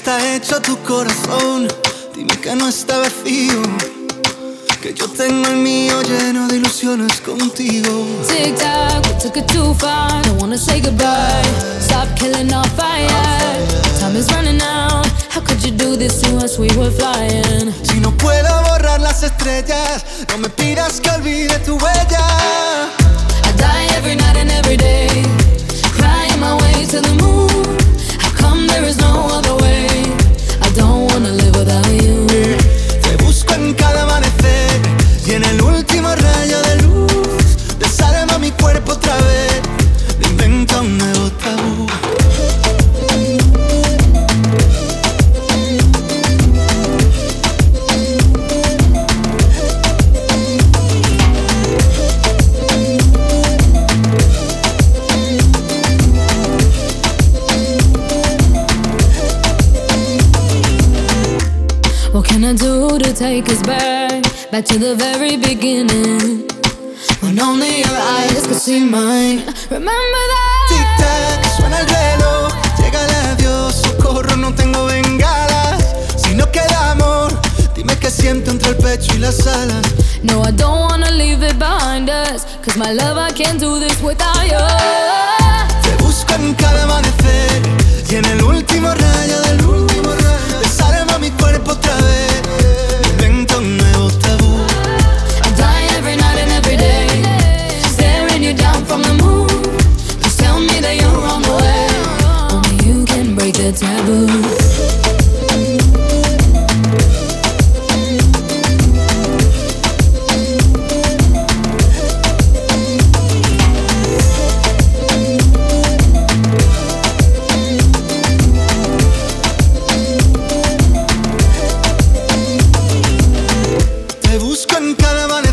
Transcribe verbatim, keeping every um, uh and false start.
está hecho tu corazón? Dime que no está vacío, que yo tengo el mío lleno de ilusiones contigo. Tic tac, we took it too far. Don't wanna say goodbye. Stop killing our fire. Time is running out. How could you do this to us? We were flying. Si no puedo borrar las estrellas, no me pidas que olvide tu huella. I die every night and every day, crying my way to the moon. How come there is no other way? I don't wanna live without you. Te busco en cada amanecer y en el último rayo de luz desarma mi cuerpo otra vez, me inventa un nuevo tabú. What can I do to take us back, back to the very beginning, when only your eyes could see mine? Remember that. Tic-tac, suena el reloj, llega el adiós, socorro, no tengo bengalas. Si no queda amor, dime qué siento entre el pecho y las alas. No, I don't wanna leave it behind us, cause my love, I can't do this without you. Te busco en cada amanecer y en el último rayo de luz desarma mi cuerpo otra vez, me invento un nuevo tabú. I die every night and every day, staring you down from the moon. Please tell me that you're on the way. Only you can break the taboo. Te busco en cada amanecer